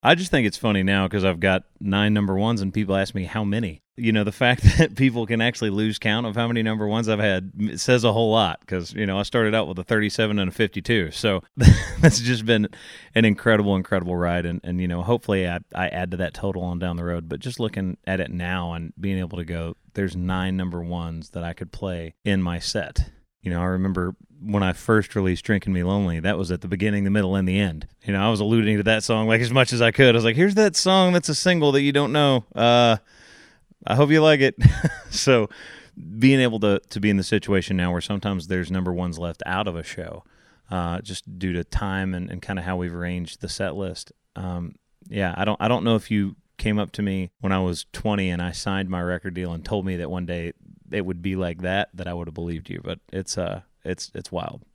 I just think it's funny now because I've got 9 number ones and people ask me how many. The fact that people can actually lose count of how many number ones I've had says a whole lot because, I started out with a 37 and a 52. So that's just been an incredible, incredible ride. And hopefully I add to that total on down the road. But just looking at it now and being able to go, there's 9 number ones that I could play in my set. I remember when I first released Drinking Me Lonely, that was at the beginning, the middle, and the end. I was alluding to that song like as much as I could. I was like, here's that song that's a single that you don't know. I hope you like it. So being able to be in the situation now where sometimes there's number ones left out of a show just due to time and kind of how we've arranged the set list. I don't know if you came up to me when I was 20 and I signed my record deal and told me that one day it would be like that I would have believed you, but it's wild.